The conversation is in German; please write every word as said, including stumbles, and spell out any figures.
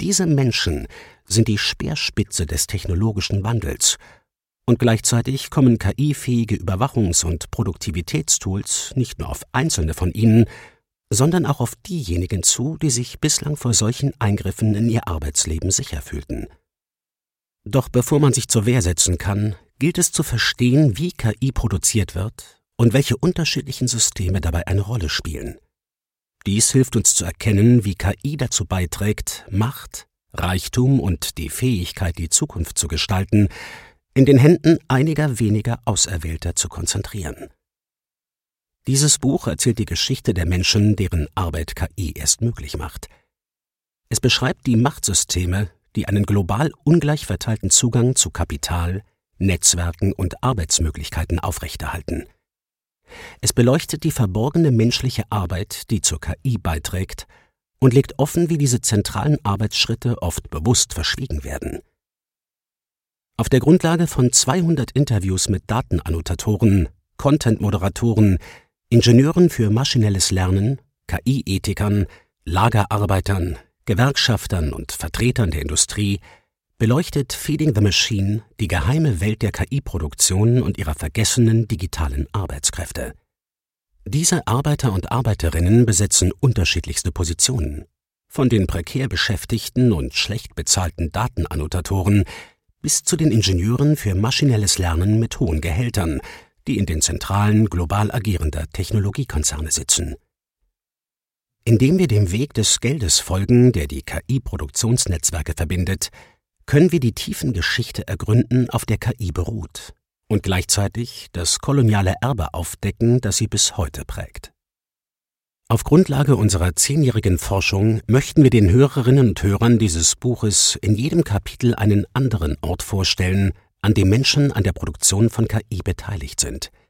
diese Menschen sind die Speerspitze des technologischen Wandels, und gleichzeitig kommen K I-fähige Überwachungs- und Produktivitätstools nicht nur auf einzelne von ihnen, sondern auch auf diejenigen zu, die sich bislang vor solchen Eingriffen in ihr Arbeitsleben sicher fühlten. Doch bevor man sich zur Wehr setzen kann, gilt es zu verstehen, wie K I produziert wird und welche unterschiedlichen Systeme dabei eine Rolle spielen. Dies hilft uns zu erkennen, wie K I dazu beiträgt, Macht, Reichtum und die Fähigkeit, die Zukunft zu gestalten, in den Händen einiger weniger Auserwählter zu konzentrieren. Dieses Buch erzählt die Geschichte der Menschen, deren Arbeit K I erst möglich macht. Es beschreibt die Machtsysteme, die einen global ungleich verteilten Zugang zu Kapital, Netzwerken und Arbeitsmöglichkeiten aufrechterhalten. Es beleuchtet die verborgene menschliche Arbeit, die zur K I beiträgt, und legt offen, wie diese zentralen Arbeitsschritte oft bewusst verschwiegen werden. Auf der Grundlage von zweihundert Interviews mit Datenannotatoren, Content-Moderatoren, Ingenieuren für maschinelles Lernen, K I-Ethikern, Lagerarbeitern, Gewerkschaftern und Vertretern der Industrie beleuchtet Feeding the Machine die geheime Welt der K I-Produktion und ihrer vergessenen digitalen Arbeitskräfte. Diese Arbeiter und Arbeiterinnen besetzen unterschiedlichste Positionen, von den prekär Beschäftigten und schlecht bezahlten Datenannotatoren bis zu den Ingenieuren für maschinelles Lernen mit hohen Gehältern, die in den Zentralen global agierender Technologiekonzerne sitzen. Indem wir dem Weg des Geldes folgen, der die K I-Produktionsnetzwerke verbindet, können wir die tiefen Geschichte ergründen, auf der K I beruht, und gleichzeitig das koloniale Erbe aufdecken, das sie bis heute prägt. Auf Grundlage unserer zehnjährigen Forschung möchten wir den Hörerinnen und Hörern dieses Buches in jedem Kapitel einen anderen Ort vorstellen, an dem Menschen an der Produktion von K I beteiligt sind –